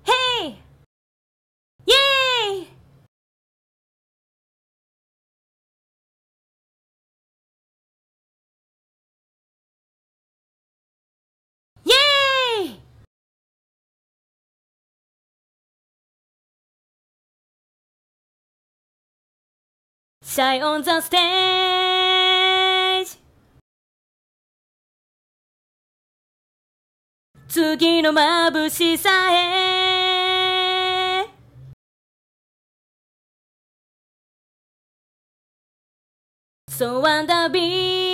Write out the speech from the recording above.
Hey! Yay! Yay! Shy on the stage. 次の眩しさへ。So wonder be